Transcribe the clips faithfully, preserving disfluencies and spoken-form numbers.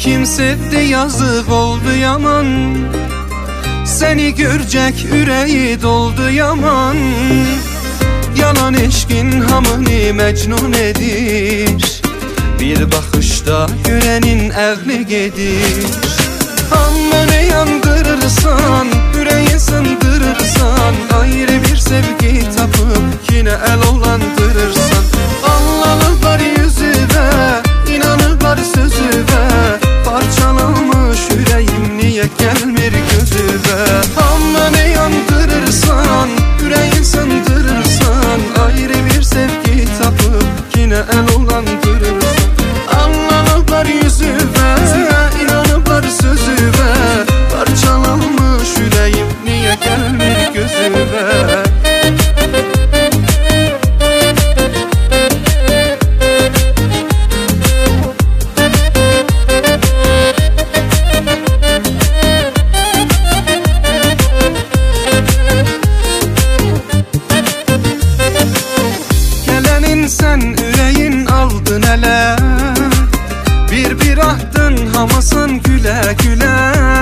Kim sevdi yazık oldu yaman, seni görecek yüreği doldu yaman. Yalan eşkin hamını mecnun edir, bir bakışta görenin əqli gedir. Hamını yandırırsan, yüreği sındırırsan, ayrı bir sevgi tapıp yine el olandırırsan. Anlanırlar yüzüve, inanırlar sözüve, parçalanmış yüreğim niye gelmir gözüve. Hamını yandırırsan, yüreği sındırırsan, ayrı bir sevgi tapıp yine el olandırırsan. Anlanırlar yüzüve, inanırlar sözüve, parçalanmış yüreğim niye gelmir gözüve. Sen yüreğin aldın ele, bir bir ahdın hamasın güle güle.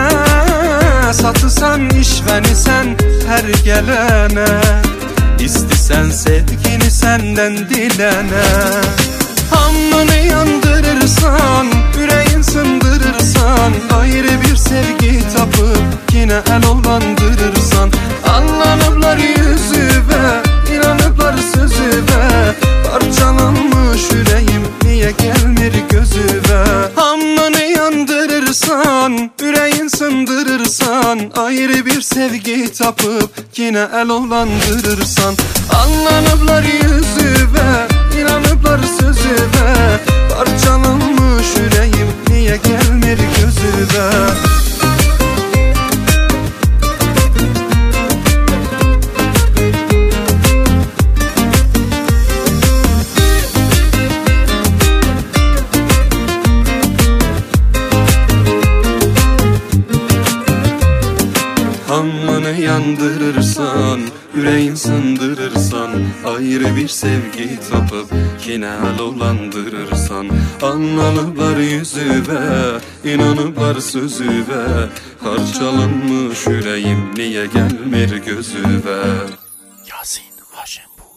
Satısan işveni sen her gelene, İstisen sevgini senden dilene. Hamını yandırırsan, yüreğin sındırırsan, ayrı bir sevgi tapıp yine el olandırırsan. Anlanırlar yüzüve, inanırlar sözüve, parçalanmış yüreğim niye gelmir gözüve. Hamını yandırırsan, yüreğin sındırırsan, ayrı bir sevgi tapıp yine el olandırırsan. Anlanırlar yüzüve, inanırlar sözüve, parçalanmış yüreğim niye gelmir gözüve. Hamını yandırırsan, yüreğin sındırırsan, ayrı bir sevgi tapıp yine el olandırırsan. Anlanırlar yüzüve, inanırlar sözüve, parçalanmış yüreğim niye gelmir gözüve. Yasin Haşem bu.